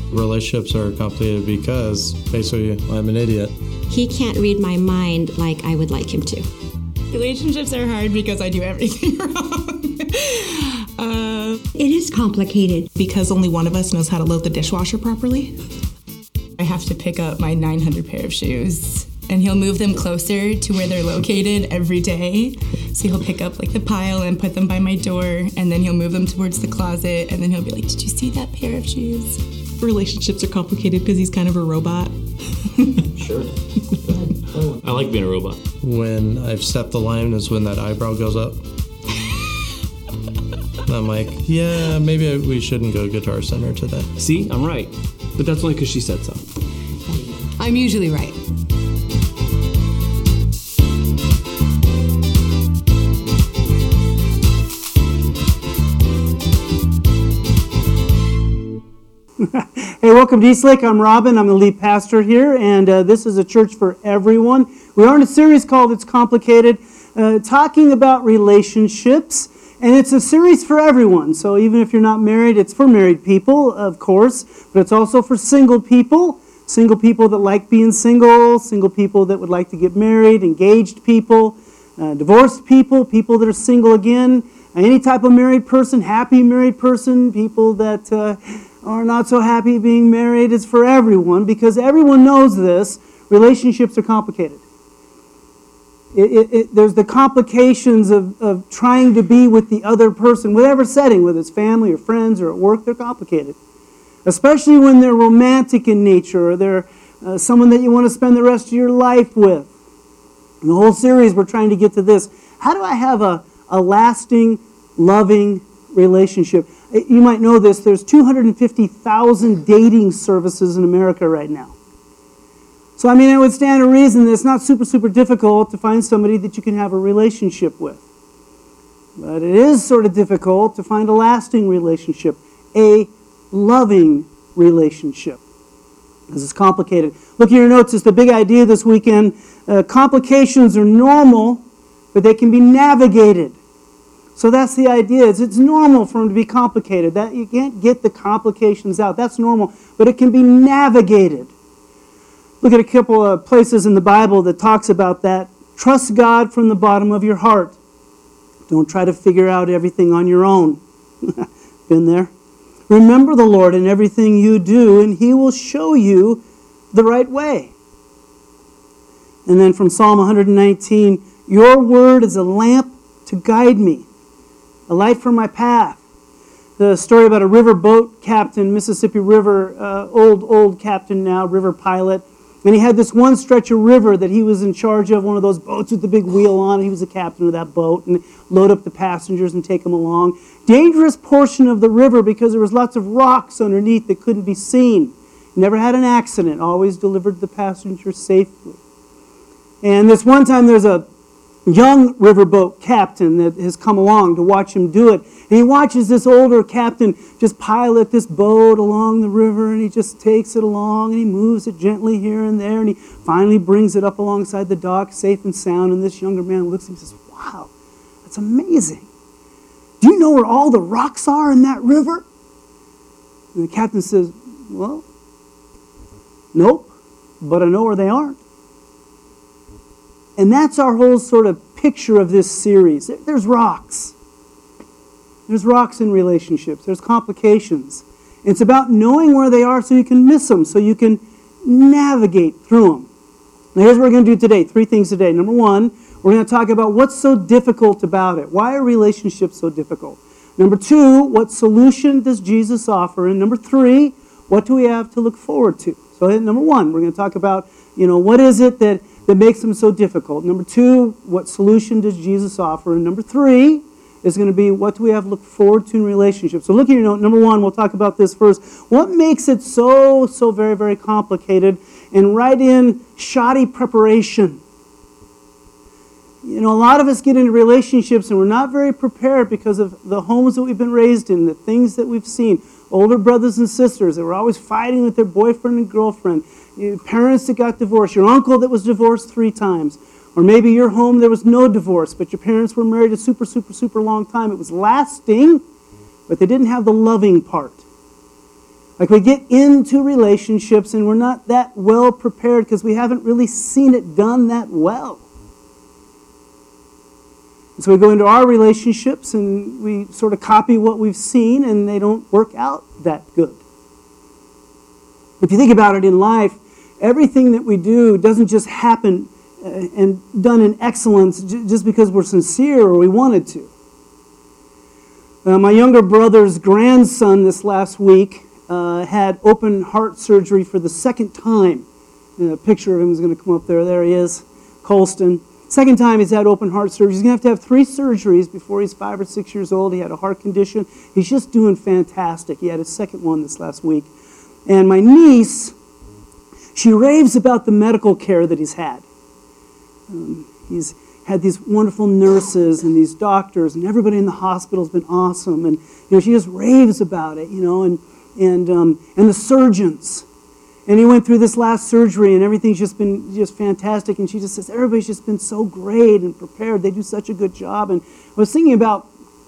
Relationships are complicated because basically I'm an idiot. He can't read my mind like I would like him to. Relationships are hard because I do everything wrong. It is complicated. Because only one of us knows how to load the dishwasher properly. I have to pick up my 900 pair of shoes, and he'll move them closer to where they're located every day. So he'll pick up like the pile and put them by my door, and then he'll move them towards the closet, and then he'll be like, "Did you see that pair of shoes?" Relationships are complicated because he's kind of a robot. Sure. I like being a robot. When I've stepped the line is when that eyebrow goes up. And I'm like, yeah, maybe we shouldn't go Guitar Center today. See, I'm right. But that's only because she said so. I'm usually right. Hey, welcome to Eastlake. I'm Robin. I'm the lead pastor here, and this is a church for everyone. We are in a series called It's Complicated, talking about relationships, and it's a series for everyone. So even if you're not married, it's for married people, of course, but it's also for single people that like being single people that would like to get married, engaged people, divorced people, people that are single again, any type of married person, happy married person, people that are not so happy being married. It's for everyone because everyone knows this. Relationships are complicated. There's the complications of trying to be with the other person, whatever setting, whether it's family or friends or at work, they're complicated. Especially when they're romantic in nature or they're someone that you want to spend the rest of your life with. In the whole series, we're trying to get to this. How do I have a lasting, loving relationship? You might know this, there's 250,000 dating services in America right now. So, it would stand to reason that it's not super difficult to find somebody that you can have a relationship with. But it is sort of difficult to find a lasting relationship, a loving relationship. This is complicated. Look at your notes, it's the big idea this weekend. Complications are normal, but they can be navigated. So that's the idea. It's normal for them to be complicated. That you can't get the complications out. That's normal, but it can be navigated. Look at a couple of places in the Bible that talks about that. Trust God from the bottom of your heart. Don't try to figure out everything on your own. Been there? Remember the Lord in everything you do, and He will show you the right way. And then from Psalm 119, your word is a lamp to guide me, a light for my path. The story about a riverboat captain, Mississippi River, old captain now, river pilot. And he had this one stretch of river that he was in charge of, one of those boats with the big wheel on it. He was the captain of that boat and load up the passengers and take them along. Dangerous portion of the river because there was lots of rocks underneath that couldn't be seen. Never had an accident, always delivered the passengers safely. And this one time there's a young riverboat captain that has come along to watch him do it. And he watches this older captain just pilot this boat along the river, and he just takes it along, and he moves it gently here and there, and he finally brings it up alongside the dock, safe and sound, and this younger man looks and he says, wow, that's amazing. Do you know where all the rocks are in that river? And the captain says, well, nope, but I know where they aren't. And that's our whole sort of picture of this series. There's rocks. There's rocks in relationships. There's complications. It's about knowing where they are so you can miss them, so you can navigate through them. Now here's what we're going to do today. 3 things today. Number 1, we're going to talk about what's so difficult about it. Why are relationships so difficult? Number 2, what solution does Jesus offer? And number 3, what do we have to look forward to? So number 1, we're going to talk about, what is it that makes them so difficult. Number 2, what solution does Jesus offer? And number 3 is going to be what do we have to look forward to in relationships. So look at your note. Number 1, we'll talk about this first. What makes it so very, very complicated? And write in shoddy preparation. A lot of us get into relationships and we're not very prepared because of the homes that we've been raised in, the things that we've seen. Older brothers and sisters that were always fighting with their boyfriend and girlfriend. Parents that got divorced. Your uncle that was divorced 3 times. Or maybe your home there was no divorce, but your parents were married a super long time. It was lasting, but they didn't have the loving part. Like we get into relationships and we're not that well prepared because we haven't really seen it done that well. And so we go into our relationships and we sort of copy what we've seen and they don't work out that good. If you think about it in life, everything that we do doesn't just happen and done in excellence just because we're sincere or we wanted to. My younger brother's grandson this last week had open heart surgery for the second time. A picture of him is going to come up there. There he is, Colston. Second time he's had open heart surgery. He's going to have 3 surgeries before he's 5 or 6 years old. He had a heart condition. He's just doing fantastic. He had his second one this last week. And my niece, she raves about the medical care that he's had. He's had these wonderful nurses and these doctors, and everybody in the hospital has been awesome. And she just raves about it, and the surgeons. And he went through this last surgery, and everything's just been fantastic. And she just says, everybody's just been so great and prepared. They do such a good job. And I was thinking about,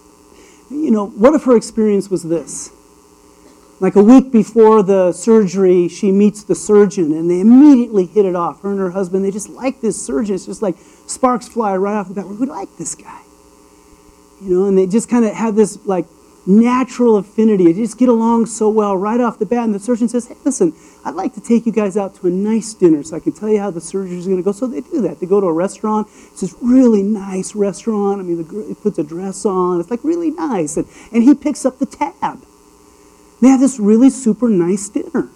what if her experience was this? Like a week before the surgery, she meets the surgeon, and they immediately hit it off. Her and her husband, they just like this surgeon. It's just like sparks fly right off the bat. We like this guy. And they just kind of have this, like, natural affinity. They just get along so well right off the bat. And the surgeon says, hey, listen, I'd like to take you guys out to a nice dinner so I can tell you how the surgery is going to go. So they do that. They go to a restaurant. It's this really nice restaurant. I mean, he puts a dress on. It's like really nice. And he picks up the tab. They have this really super nice dinner.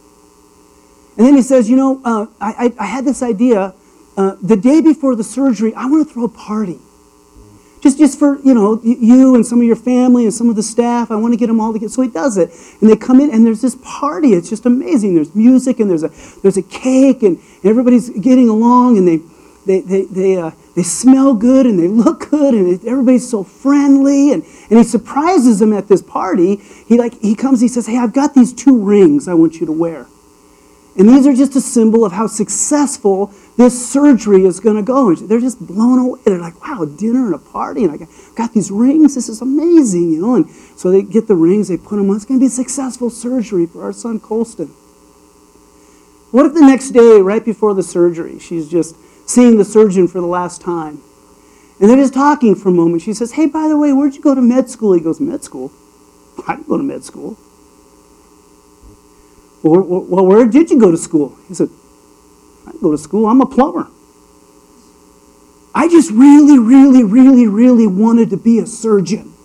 And then he says, I had this idea. The day before the surgery, I want to throw a party. Just for, you and some of your family and some of the staff. I want to get them all together. So he does it. And they come in and there's this party. It's just amazing. There's music and there's a cake and everybody's getting along and they smell good and they look good and everybody's so friendly and he surprises them at this party. He comes, he says, hey, I've got these 2 rings I want you to wear. And these are just a symbol of how successful this surgery is going to go. And they're just blown away. They're like, wow, dinner and a party, and I got these rings. This is amazing, And so they get the rings, they put them on. It's going to be a successful surgery for our son Colston. What if the next day, right before the surgery, she's just seeing the surgeon for the last time, and they're just talking for a moment. She says, hey, by the way, where'd you go to med school? He goes, med school? I didn't go to med school. Well, where did you go to school? He said, I didn't go to school. I'm a plumber. I just really, really, really, really wanted to be a surgeon.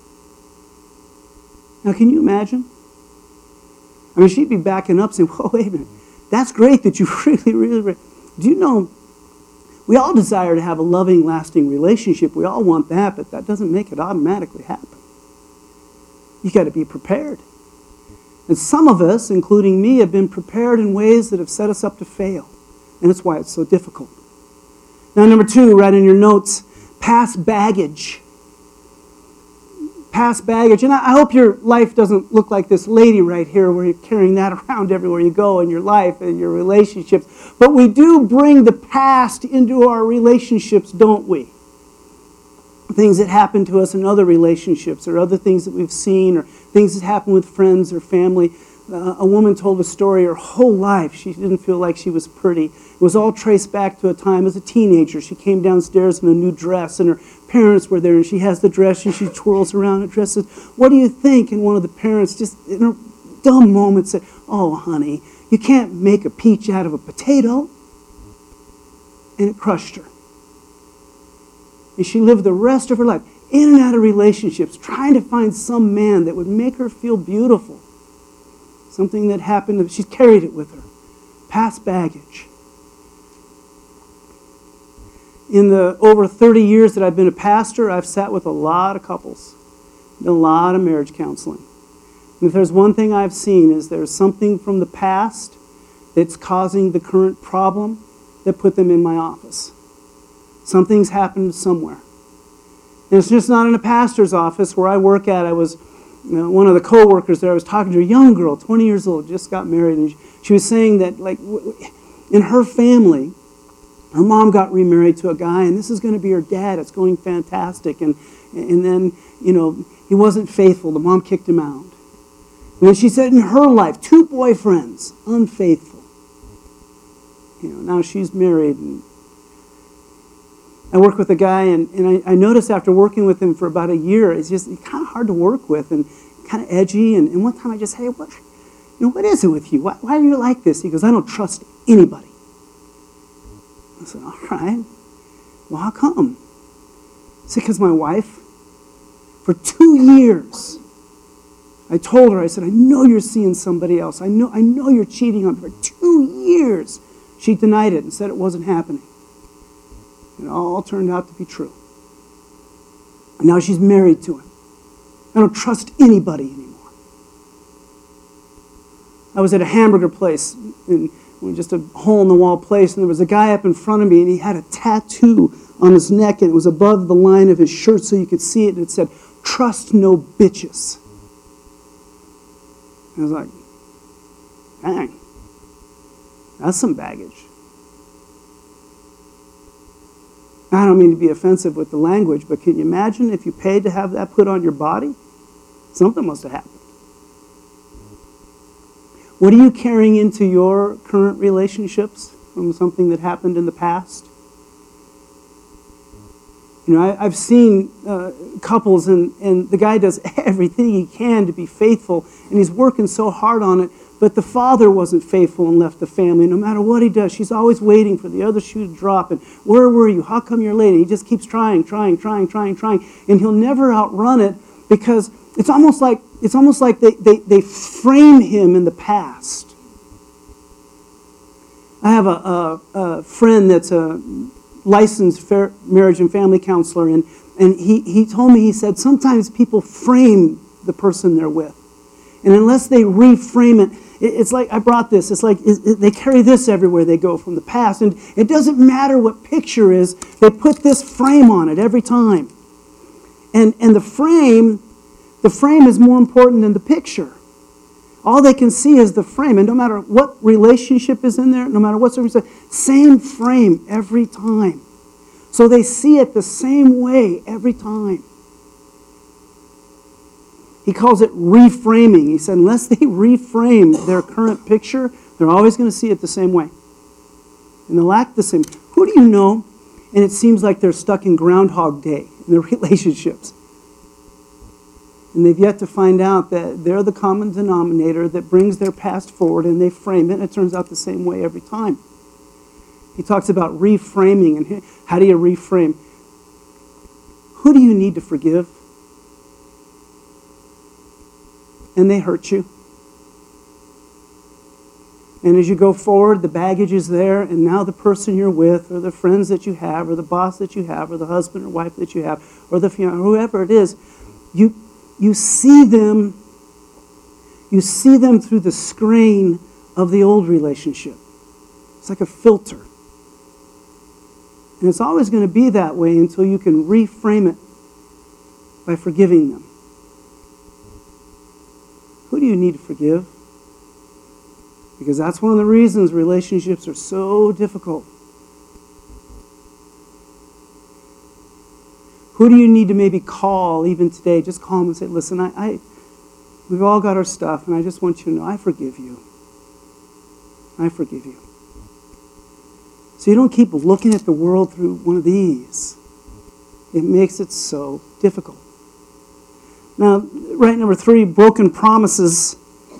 Now, can you imagine? I mean, she'd be backing up saying, whoa, wait a minute. That's great that you really, really, really... Do you know, we all desire to have a loving, lasting relationship. We all want that, but that doesn't make it automatically happen. You got to be prepared. And some of us, including me, have been prepared in ways that have set us up to fail. And that's why it's so difficult. Now, number 2, write in your notes, past baggage. Past baggage. And I hope your life doesn't look like this lady right here where you're carrying that around everywhere you go in your life and your relationships. But we do bring the past into our relationships, don't we? Things that happen to us in other relationships or other things that we've seen or things that happen with friends or family. A woman told a story her whole life. She didn't feel like she was pretty. It was all traced back to a time as a teenager. She came downstairs in a new dress and her parents were there and she has the dress and she twirls around the dress and says, what do you think? And one of the parents just in a dumb moment said, oh, honey, you can't make a peach out of a potato. And it crushed her. And she lived the rest of her life in and out of relationships, trying to find some man that would make her feel beautiful. Something that happened, she carried it with her. Past baggage. In the over 30 years that I've been a pastor, I've sat with a lot of couples, done a lot of marriage counseling. And if there's one thing I've seen is there's something from the past that's causing the current problem that put them in my office. Something's happened somewhere. And it's just not in a pastor's office where I work at. I was one of the co-workers there. I was talking to a young girl, 20 years old, just got married, and she was saying that, like, in her family, her mom got remarried to a guy, and this is going to be her dad. It's going fantastic. And then, he wasn't faithful. The mom kicked him out. And then she said in her life, 2 boyfriends, unfaithful. Now she's married. And I work with a guy, and I noticed after working with him for about a year, he's kind of hard to work with and kind of edgy. And one time I just, hey, what is it with you? Why are you like this? He goes, I don't trust anybody. I said, all right. Well, how come? He said, because my wife, for 2 years, I told her, I said, I know you're seeing somebody else. I know you're cheating on her. For 2 years, she denied it and said it wasn't happening. It all turned out to be true. And now she's married to him. I don't trust anybody anymore. I was at a hamburger place, in just a hole-in-the-wall place, and there was a guy up in front of me, and he had a tattoo on his neck, and it was above the line of his shirt so you could see it, and it said, trust no bitches. I was like, dang, that's some baggage. I don't mean to be offensive with the language, but can you imagine if you paid to have that put on your body? Something must have happened. What are you carrying into your current relationships from something that happened in the past? I've seen couples, and the guy does everything he can to be faithful, and he's working so hard on it, but the father wasn't faithful and left the family. No matter what he does, she's always waiting for the other shoe to drop, and where were you? How come you're late? And he just keeps trying, and he'll never outrun it because it's almost like they frame him in the past. I have a friend that's a licensed marriage and family counselor, and he told me, he said, sometimes people frame the person they're with. And unless they reframe it, it's like, I brought this, it's like they carry this everywhere they go from the past. And it doesn't matter what picture is, they put this frame on it every time. And the frame is more important than the picture. All they can see is the frame. And no matter what relationship is in there, no matter what circumstance, same frame every time. So they see it the same way every time. He calls it reframing. He said unless they reframe their current picture, they're always going to see it the same way. And they'll act the same. Who do you know, and it seems like they're stuck in Groundhog Day in their relationships? And they've yet to find out that they're the common denominator that brings their past forward, and they frame it, and it turns out the same way every time. He talks about reframing, and how do you reframe? Who do you need to forgive? And they hurt you. And as you go forward, the baggage is there, and now the person you're with, or the friends that you have, or the boss that you have, or the husband or wife that you have, or the fiance, whoever it is, you see them through the screen of the old relationship. It's like a filter. And it's always going to be that way until you can reframe it by forgiving them. Who do you need to forgive? Because that's one of the reasons relationships are so difficult. Who do you need to maybe call even today? Just call them and say, listen, we've all got our stuff, and I just want you to know I forgive you. I forgive you. So you don't keep looking at the world through one of these. It makes it so difficult. Now, right, number 3, broken promises.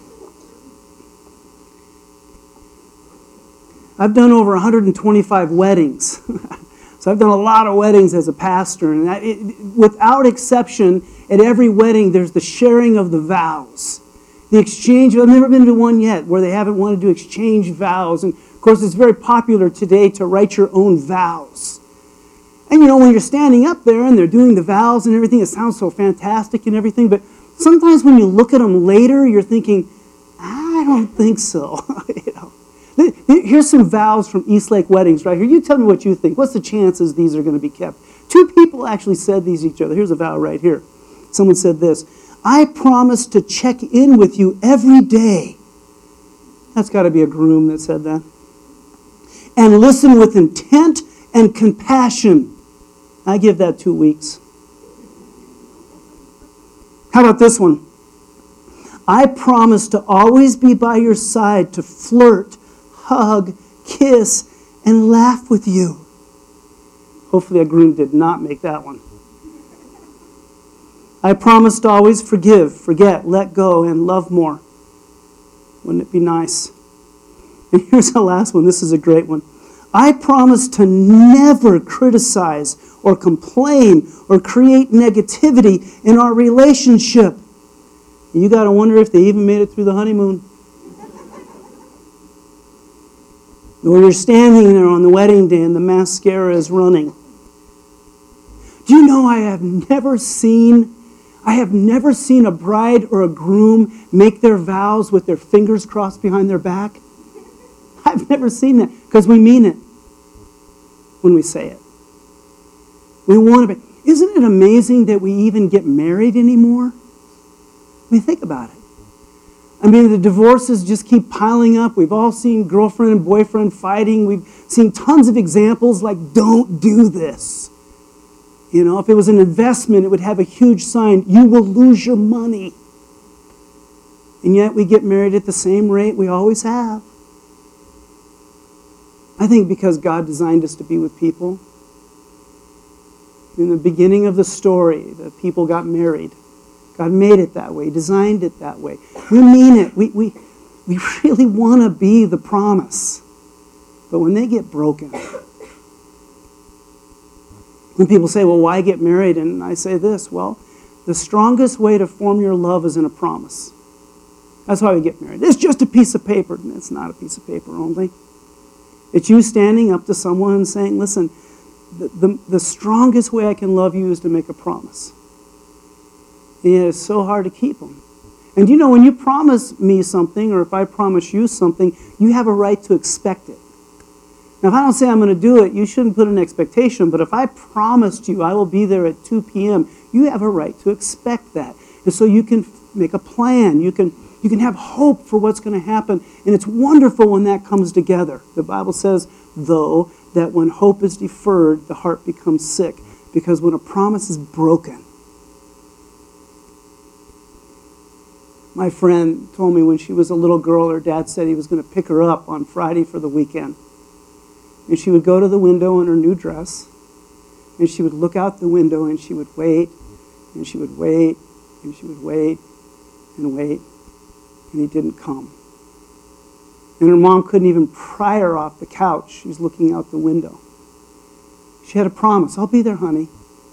I've done over 125 weddings. So I've done a lot of weddings as a pastor. And without exception, at every wedding, there's the sharing of the vows. The exchange. I've never been to one yet where they haven't wanted to exchange vows. And of course, it's very popular today to write your own vows. And when you're standing up there and they're doing the vows and everything, it sounds so fantastic and everything. But sometimes when you look at them later, you're thinking, I don't think so. Here's some vows from Eastlake Weddings right here. You tell me what you think. What's the chances these are going to be kept? 2 people actually said these to each other. Here's a vow right here. Someone said this: I promise to check in with you every day. That's got to be a groom that said that. And listen with intent and compassion. I give that 2 weeks. How about this one? I promise to always be by your side, to flirt, hug, kiss, and laugh with you. Hopefully a groom did not make that one. I promise to always forgive, forget, let go, and love more. Wouldn't it be nice? And here's the last one. This is a great one. I promise to never criticize or complain or create negativity in our relationship. And you got to wonder if they even made it through the honeymoon. Or you're standing there on the wedding day and the mascara is running. Do you know I have never seen a bride or a groom make their vows with their fingers crossed behind their back? I've never seen that, because we mean it when we say it. We want to be. Isn't it amazing that we even get married anymore? I mean, think about it. I mean, the divorces just keep piling up. We've all seen girlfriend and boyfriend fighting. We've seen tons of examples like, don't do this. You know, if it was an investment, it would have a huge sign, you will lose your money. And yet we get married at the same rate we always have. I think because God designed us to be with people. In the beginning of the story, the people got married. God made it that way, designed it that way. We mean it. We really want to be the promise. But when they get broken, when people say, well, why get married? And I say this, well, the strongest way to form your love is in a promise. That's why we get married. It's just a piece of paper. It's not a piece of paper only. It's you standing up to someone and saying, listen, the strongest way I can love you is to make a promise. And yet it's so hard to keep them. And you know, when you promise me something, or if I promise you something, you have a right to expect it. Now, if I don't say I'm going to do it, you shouldn't put an expectation. But if I promised you I will be there at 2 p.m., you have a right to expect that. And so you can make a plan. You can have hope for what's going to happen. And it's wonderful when that comes together. The Bible says, though, that when hope is deferred, the heart becomes sick. Because when a promise is broken. My friend told me when she was a little girl, her dad said he was going to pick her up on Friday for the weekend. And she would go to the window in her new dress, and she would look out the window, and she would wait, and she would wait, and she would wait, and wait, and he didn't come. And her mom couldn't even pry her off the couch. She was looking out the window. She had a promise. I'll be there, honey.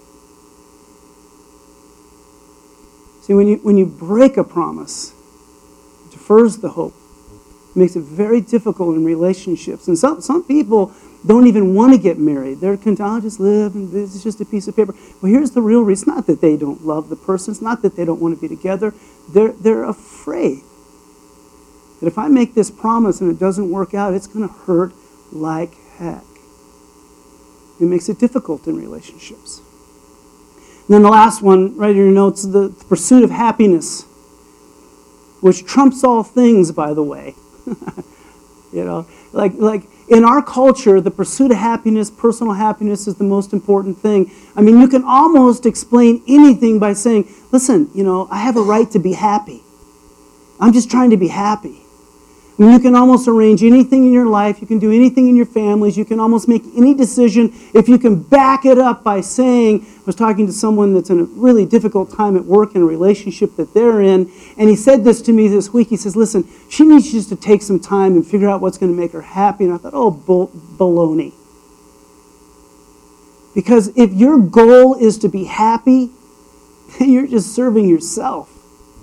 See, when you break a promise, it defers the hope. It makes it very difficult in relationships. And some people don't even want to get married. They're content, I'll just live, and this is just a piece of paper. Well, here's the real reason. It's not that they don't love the person. It's not that they don't want to be together. They're afraid that if I make this promise and it doesn't work out, it's going to hurt like heck. It makes it difficult in relationships. And then the last one, write in your notes, the pursuit of happiness, which trumps all things, by the way. You know, like in our culture, the pursuit of happiness, personal happiness, is the most important thing. I mean, you can almost explain anything by saying, listen, you know, I have a right to be happy. I'm just trying to be happy. I mean, you can almost arrange anything in your life. You can do anything in your families. You can almost make any decision if you can back it up by saying, I was talking to someone that's in a really difficult time at work in a relationship that they're in, and he said this to me this week. He says, listen, she needs just to take some time and figure out what's going to make her happy. And I thought, oh, baloney. Because if your goal is to be happy, then you're just serving yourself.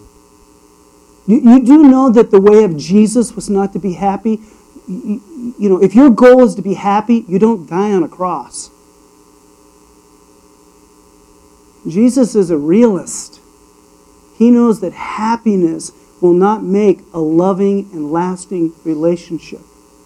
You do know that the way of Jesus was not to be happy. You know, if your goal is to be happy, you don't die on a cross. Jesus is a realist. He knows that happiness will not make a loving and lasting relationship.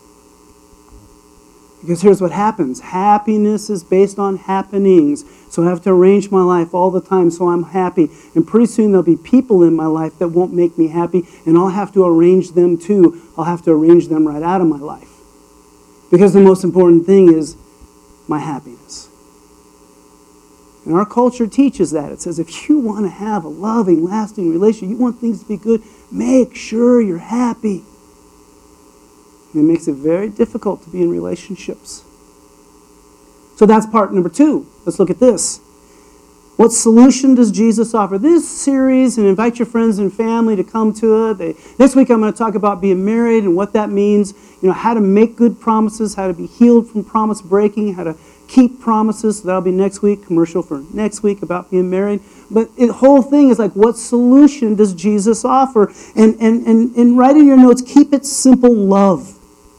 Because here's what happens. Happiness is based on happenings. So I have to arrange my life all the time so I'm happy. And pretty soon there'll be people in my life that won't make me happy, and I'll have to arrange them too. I'll have to arrange them right out of my life. Because the most important thing is my happiness. And our culture teaches that. It says if you want to have a loving, lasting relationship, you want things to be good, make sure you're happy. And it makes it very difficult to be in relationships. So that's part number 2. Let's look at this. What solution does Jesus offer? This series, and invite your friends and family to come to it. This week I'm going to talk about being married and what that means, how to make good promises, how to be healed from promise breaking, how to keep promises. So that'll be next week, commercial for next week about being married. But the whole thing is like, what solution does Jesus offer? And write in your notes, keep it simple, love.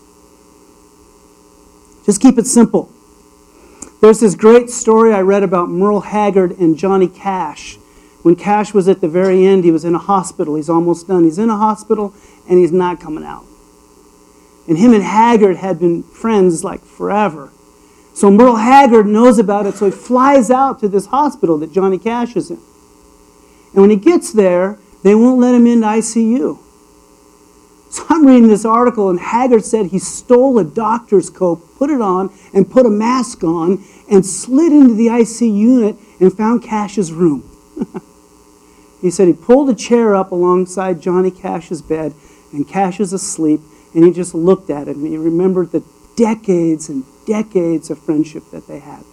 Just keep it simple. There's this great story I read about Merle Haggard and Johnny Cash. When Cash was at the very end, he was in a hospital. He's almost done. He's in a hospital, and he's not coming out. And him and Haggard had been friends like forever. So Merle Haggard knows about it, so he flies out to this hospital that Johnny Cash is in. And when he gets there, they won't let him into ICU. So I'm reading this article, and Haggard said he stole a doctor's coat, put it on, and put a mask on, and slid into the ICU unit and found Cash's room. He said he pulled a chair up alongside Johnny Cash's bed, and Cash is asleep, and he just looked at it, and he remembered the decades and decades of friendship that they had.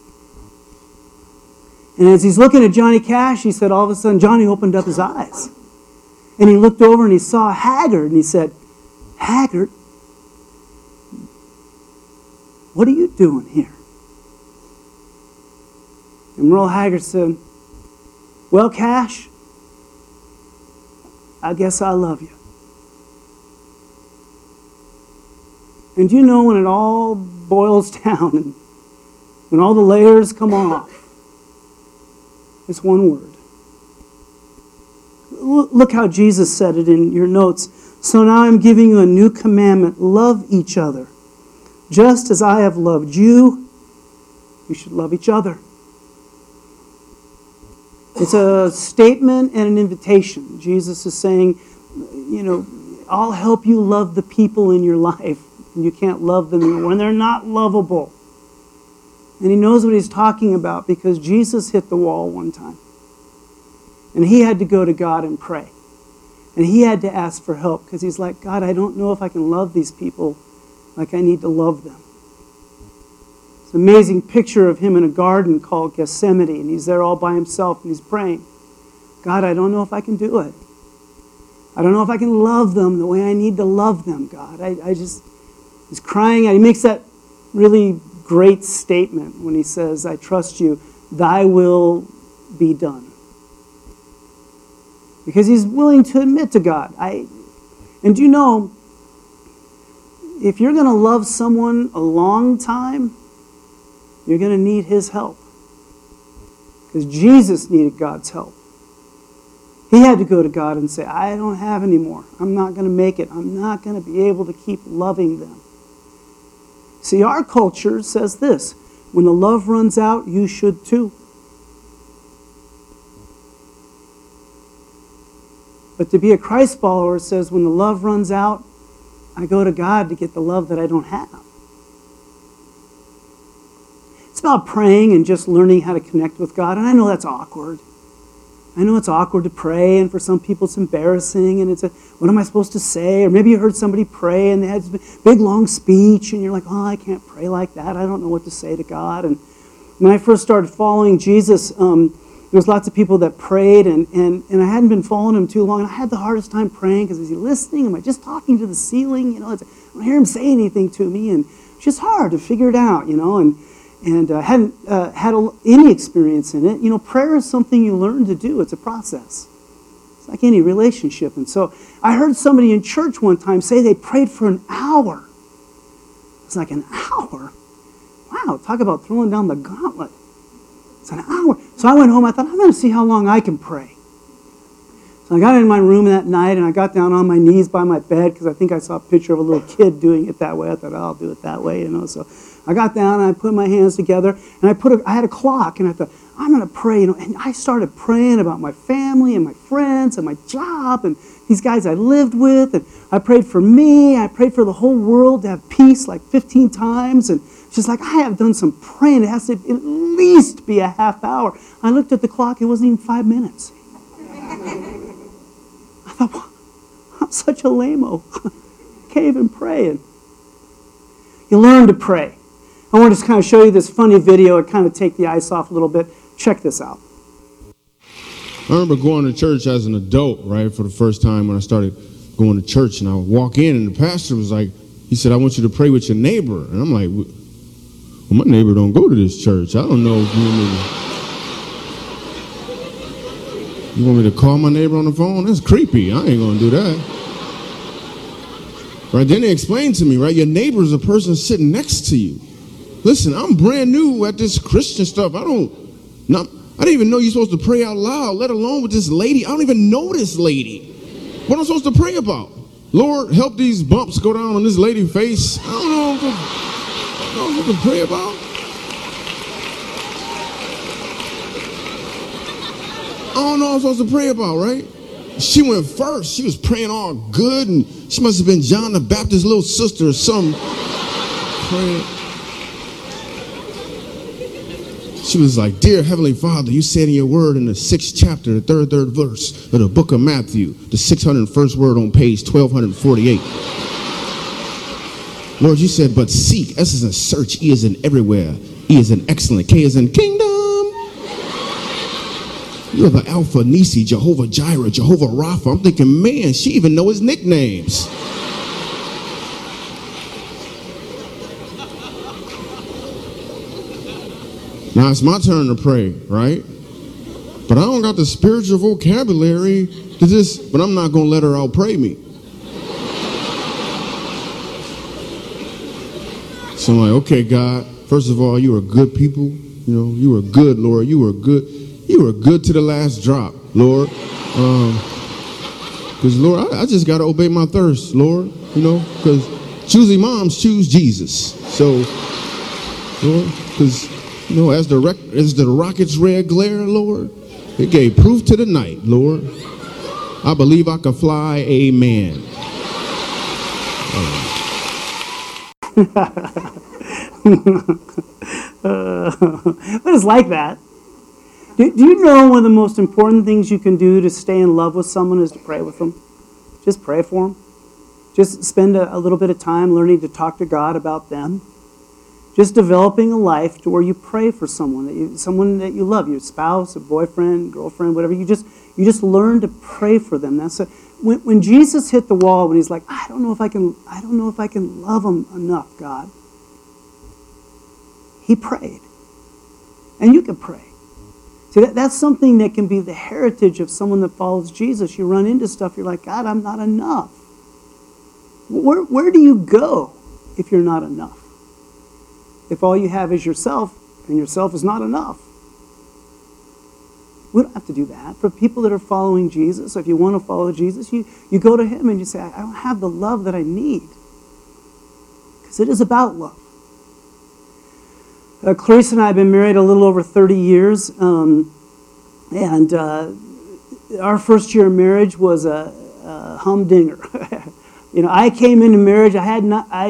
And as he's looking at Johnny Cash, he said all of a sudden Johnny opened up his eyes. And he looked over and he saw Haggard, and he said, Haggard, what are you doing here? And Merle Haggard said, well, Cash, I guess I love you. And you know when it all boils down and when all the layers come off, it's one word. Look how Jesus said it in your notes. So now I'm giving you a new commandment. Love each other. Just as I have loved you, you should love each other. It's a statement and an invitation. Jesus is saying, I'll help you love the people in your life. And you can't love them when they're not lovable. And he knows what he's talking about because Jesus hit the wall one time. And he had to go to God and pray. And he had to ask for help because he's like, God, I don't know if I can love these people like I need to love them. It's an amazing picture of him in a garden called Gethsemane, and he's there all by himself and he's praying. God, I don't know if I can do it. I don't know if I can love them the way I need to love them, God. He's crying out. He makes that really great statement when he says, I trust you, thy will be done. Because he's willing to admit to God. And do you know, if you're going to love someone a long time, you're going to need his help. Because Jesus needed God's help. He had to go to God and say, I don't have any more. I'm not going to make it. I'm not going to be able to keep loving them. See, our culture says this, when the love runs out, you should too. But to be a Christ follower says when the love runs out, I go to God to get the love that I don't have. It's about praying and just learning how to connect with God. And I know that's awkward. I know it's awkward to pray, and for some people it's embarrassing, and what am I supposed to say? Or maybe you heard somebody pray and they had this big long speech, and you're like, oh, I can't pray like that. I don't know what to say to God. And when I first started following Jesus, there was lots of people that prayed, and I hadn't been following him too long, and I had the hardest time praying because is he listening? Am I just talking to the ceiling? I don't hear him say anything to me, and it's just hard to figure it out, and I hadn't had any experience in it. Prayer is something you learn to do. It's a process. It's like any relationship. And so I heard somebody in church one time say they prayed for an hour. It's like an hour? Wow, talk about throwing down the gauntlet. It's an hour. So I went home. I thought, I'm going to see how long I can pray. So I got in my room that night, and I got down on my knees by my bed because I think I saw a picture of a little kid doing it that way. I thought, I'll do it that way, So I got down and I put my hands together and I had a clock and I thought, I'm going to pray, and I started praying about my family and my friends and my job and these guys I lived with, and I prayed for me, I prayed for the whole world to have peace like 15 times, and she's like, I have done some praying, it has to at least be a half hour. I looked at the clock, it wasn't even 5 minutes. I thought, well, I'm such a lame-o. Can't even pray. And you learn to pray. I want to just kind of show you this funny video and kind of take the ice off a little bit. Check this out. I remember going to church as an adult, right, for the first time when I started going to church, and I would walk in, and the pastor was like, he said, I want you to pray with your neighbor. And I'm like, well, my neighbor don't go to this church. I don't know if you want me to call my neighbor on the phone? That's creepy. I ain't going to do that. Right, then they explained to me, right, your neighbor is a person sitting next to you. Listen, I'm brand new at this Christian stuff. I didn't even know you're supposed to pray out loud, let alone with this lady. I don't even know this lady. What am I supposed to pray about? Lord, help these bumps go down on this lady's face. I don't know what to pray about. I don't know what I'm supposed to pray about, right? She went first. She was praying all good, and she must have been John the Baptist's little sister or something. Praying. She was like, Dear Heavenly Father, you said in your word in the 6th chapter, the third verse of the book of Matthew, the 601st word on page 1248. Lord, you said, but seek, S is in search, E is in everywhere, E is in excellent, K is in kingdom. You're the Alpha, Nisi, Jehovah Jireh, Jehovah Rapha. I'm thinking, man, she even know his nicknames. Now it's my turn to pray, right? But I don't got the spiritual vocabulary to just, but I'm not going to let her outpray me. So I'm like, okay, God, first of all, you are good people. You know, you are good, Lord. You are good. You are good to the last drop, Lord. Because, Lord, I just got to obey my thirst, Lord. You know, because choosy moms choose Jesus. So, Lord, because, you know, as the rocket's red glare, Lord, it gave proof to the night, Lord. I believe I can fly, amen. But it's like that. Do you know one of the most important things you can do to stay in love with someone is to pray with them? Just pray for them. Just spend a little bit of time learning to talk to God about them. Just developing a life to where you pray for someone that you love, your spouse, a boyfriend, girlfriend, whatever. You just learn to pray for them. When Jesus hit the wall, when he's like, I don't know if I can love them enough, God. He prayed, and you can pray. See, that's something that can be the heritage of someone that follows Jesus. You run into stuff, you're like, God, I'm not enough. Where do you go if you're not enough? If all you have is yourself, and yourself is not enough. We don't have to do that. For people that are following Jesus, or if you want to follow Jesus, you go to him and you say, I don't have the love that I need. Because it is about love. Clarice and I have been married a little over 30 years, and our first year of marriage was a humdinger. You know, I came into marriage, I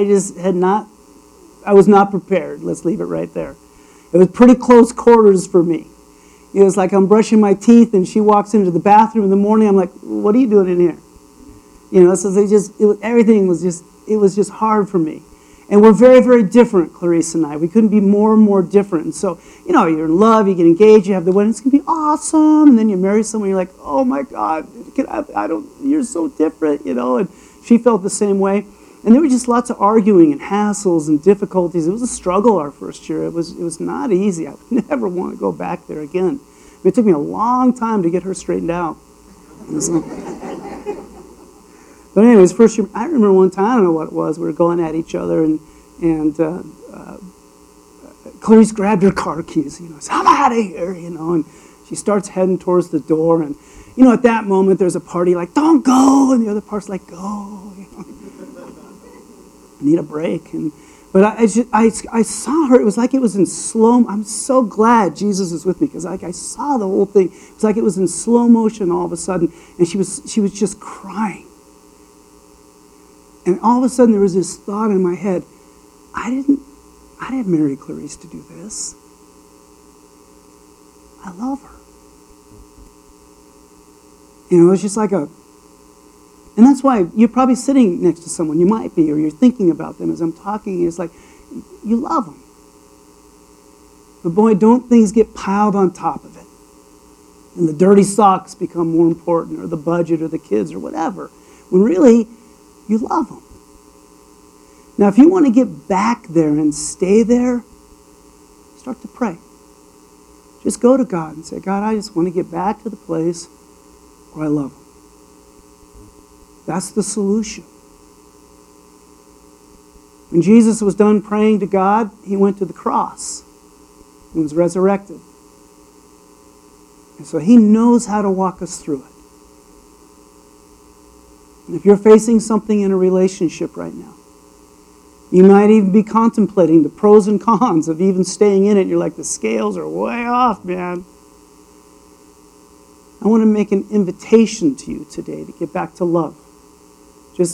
was not prepared. Let's leave it right there. It was pretty close quarters for me. It was like I'm brushing my teeth, and she walks into the bathroom in the morning. I'm like, what are you doing in here? You know, so everything was just hard for me. And we're very, very different, Clarice and I. We couldn't be more and more different. And so, you know, you're in love, you get engaged, you have the wedding, it's going to be awesome. And then you marry someone, you're like, oh my God, you're so different, you know. And she felt the same way. And there were just lots of arguing and hassles and difficulties. It was a struggle our first year. It was not easy. I would never want to go back there again. It took me a long time to get her straightened out. But anyways, first year, I remember one time, I don't know what it was, we were going at each other, and Clarice grabbed her car keys, you know, said, I'm out of here, you know, and she starts heading towards the door, and, you know, at that moment, there's a party like, don't go, and the other part's like, go, you know. I need a break, and But I saw her. It was like it was in slow. I'm so glad Jesus is with me because I saw the whole thing. It was like it was in slow motion all of a sudden, and she was just crying. And all of a sudden there was this thought in my head: I didn't marry Clarice to do this. I love her. You know, it was just like a. And that's why you're probably sitting next to someone, you might be, or you're thinking about them as I'm talking. It's like, you love them. But boy, don't things get piled on top of it. And the dirty socks become more important, or the budget, or the kids, or whatever. When really, you love them. Now, if you want to get back there and stay there, start to pray. Just go to God and say, God, I just want to get back to the place where I love them. That's the solution. When Jesus was done praying to God, he went to the cross and was resurrected. And so he knows how to walk us through it. And if you're facing something in a relationship right now, you might even be contemplating the pros and cons of even staying in it. You're like, the scales are way off, man. I want to make an invitation to you today to get back to love. Just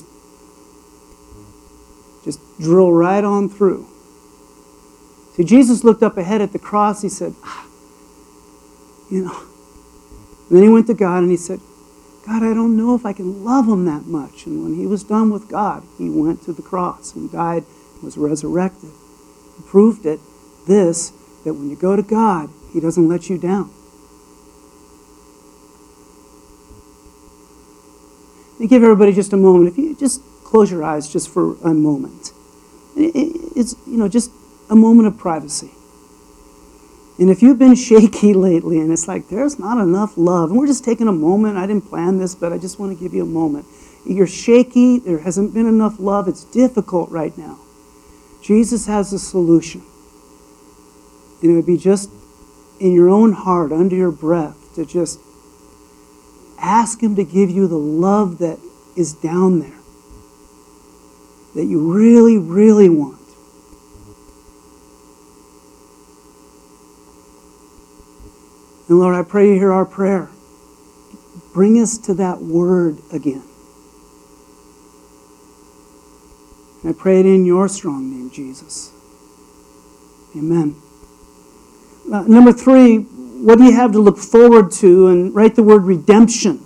drill right on through. See, Jesus looked up ahead at the cross. He said, you know. And then he went to God and he said, God, I don't know if I can love him that much. And when he was done with God, he went to the cross and died and was resurrected. He proved it, that when you go to God, he doesn't let you down. Let me give everybody just a moment. If you just close your eyes just for a moment. It's, just a moment of privacy. And if you've been shaky lately and it's like, there's not enough love, and we're just taking a moment, I didn't plan this, but I just want to give you a moment. You're shaky, there hasn't been enough love, it's difficult right now. Jesus has a solution. And it would be just in your own heart, under your breath, to just ask him to give you the love that is down there, that you really, really want. And Lord, I pray you hear our prayer. Bring us to that word again. And I pray it in your strong name, Jesus. Amen. Number 3, what do you have to look forward to? And write the word redemption.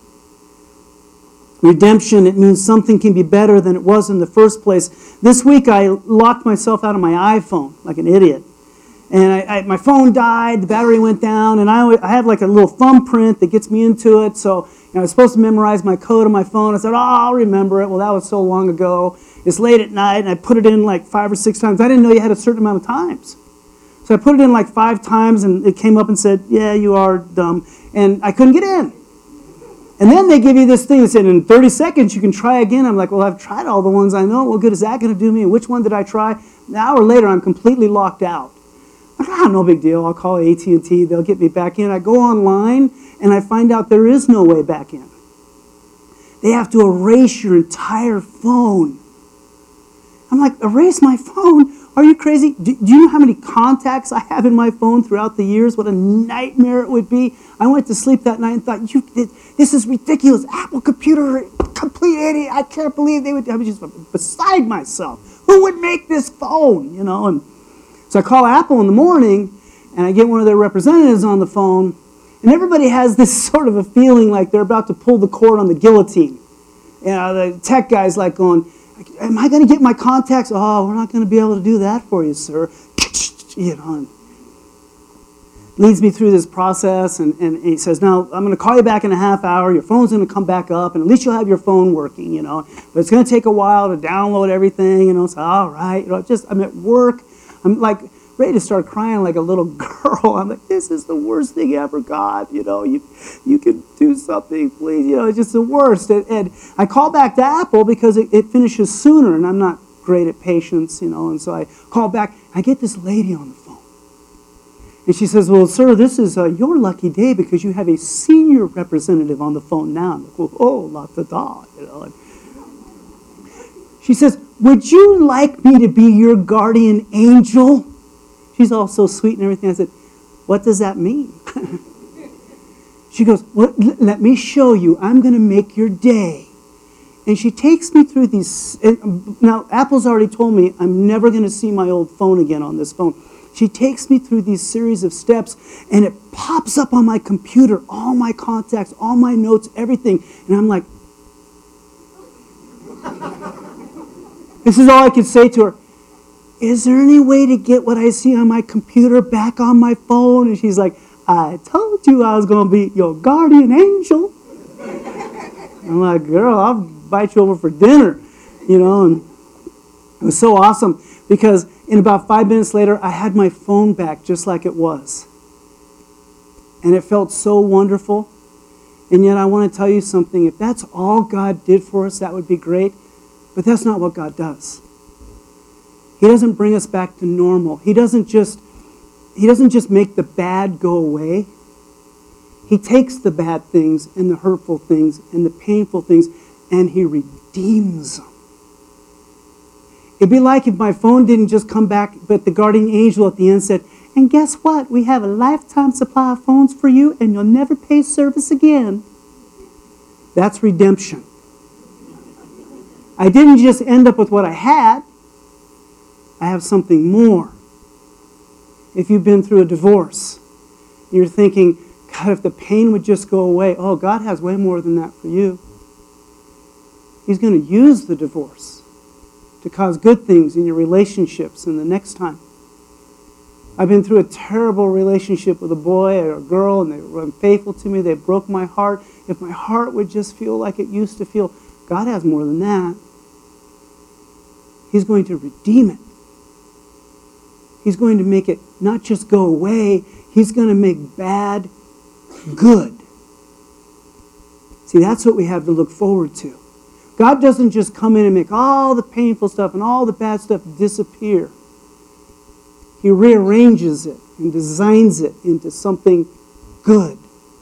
Redemption, it means something can be better than it was in the first place. This week I locked myself out of my iPhone like an idiot. And my phone died, the battery went down, and I have like a little thumbprint that gets me into it. So I was supposed to memorize my code on my phone. I said, I'll remember it. Well, that was so long ago. It's late at night, and I put it in like 5 or 6 times. I didn't know you had a certain amount of times. So I put it in like 5 times, and it came up and said, yeah, you are dumb. And I couldn't get in. And then they give you this thing that said, in 30 seconds, you can try again. I'm like, well, I've tried all the ones I know. What good is that going to do me? And which one did I try? An hour later, I'm completely locked out. No big deal. I'll call AT&T. They'll get me back in. I go online, and I find out there is no way back in. They have to erase your entire phone. I'm like, erase my phone? Are you crazy? Do you know how many contacts I have in my phone throughout the years? What a nightmare it would be. I went to sleep that night and thought, this is ridiculous. Apple computer, complete idiot. I can't believe they would. I was just beside myself. Who would make this phone? And so I call Apple in the morning, and I get one of their representatives on the phone, and everybody has this sort of a feeling like they're about to pull the cord on the guillotine. The tech guy's like going, am I going to get my contacts? Oh, we're not going to be able to do that for you, sir. And leads me through this process, and he says, now, I'm going to call you back in a half hour. Your phone's going to come back up, and at least you'll have your phone working, But it's going to take a while to download everything, So, all right. I'm at work. I'm like ready to start crying like a little girl. I'm like, this is the worst thing ever, God. You can do something, please. It's just the worst. And I call back to Apple because it finishes sooner, and I'm not great at patience, And so I call back. I get this lady on the phone. And she says, well, sir, this is your lucky day because you have a senior representative on the phone now. I'm like, well, oh, la-da-da, She says, would you like me to be your guardian angel? She's all so sweet and everything. I said, what does that mean? She goes, well, let me show you. I'm going to make your day. And she takes me through these. Now, Apple's already told me I'm never going to see my old phone again on this phone. She takes me through these series of steps, and it pops up on my computer, all my contacts, all my notes, everything. And I'm like, this is all I could say to her. Is there any way to get what I see on my computer back on my phone? And she's like, I told you I was going to be your guardian angel. I'm like, girl, I'll invite you over for dinner, and it was so awesome because in about 5 minutes later, I had my phone back just like it was. And it felt so wonderful. And yet I want to tell you something. If that's all God did for us, that would be great. But that's not what God does. He doesn't bring us back to normal. He doesn't just make the bad go away. He takes the bad things and the hurtful things and the painful things and He redeems them. It'd be like if my phone didn't just come back, but the guardian angel at the end said, and guess what? We have a lifetime supply of phones for you and you'll never pay service again. That's redemption. I didn't just end up with what I had. I have something more. If you've been through a divorce, you're thinking, God, if the pain would just go away. Oh, God has way more than that for you. He's going to use the divorce to cause good things in your relationships and the next time. I've been through a terrible relationship with a boy or a girl, and they were unfaithful to me. They broke my heart. If my heart would just feel like it used to feel, God has more than that. He's going to redeem it. He's going to make it not just go away, He's going to make bad good. See, that's what we have to look forward to. God doesn't just come in and make all the painful stuff and all the bad stuff disappear. He rearranges it and designs it into something good.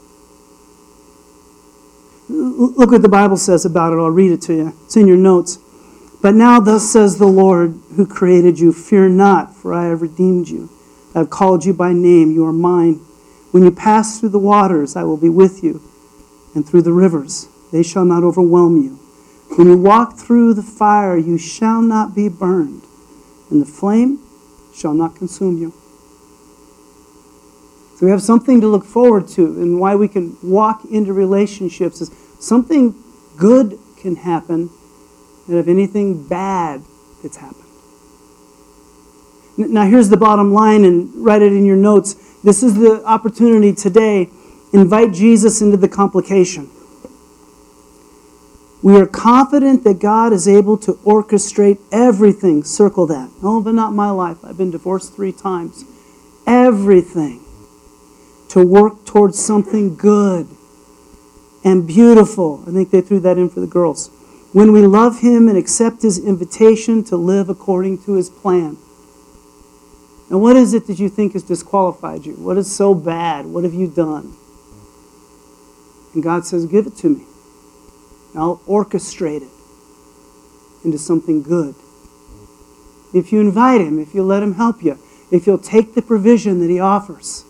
Look what the Bible says about it. I'll read it to you. It's in your notes. But now thus says the Lord who created you, fear not, for I have redeemed you. I have called you by name, you are mine. When you pass through the waters, I will be with you, and through the rivers, they shall not overwhelm you. When you walk through the fire, you shall not be burned, and the flame shall not consume you. So we have something to look forward to, and why we can walk into relationships is something good can happen, and if anything bad that's happened. Now here's the bottom line, and write it in your notes. This is the opportunity today. Invite Jesus into the complication. We are confident that God is able to orchestrate everything. Circle that. Oh, but not my life. I've been divorced 3 times. Everything to work towards something good and beautiful. I think they threw that in for the girls. When we love Him and accept His invitation to live according to His plan. Now, what is it that you think has disqualified you? What is so bad? What have you done? And God says, give it to me. I'll orchestrate it into something good. If you invite Him, if you let Him help you, if you'll take the provision that He offers,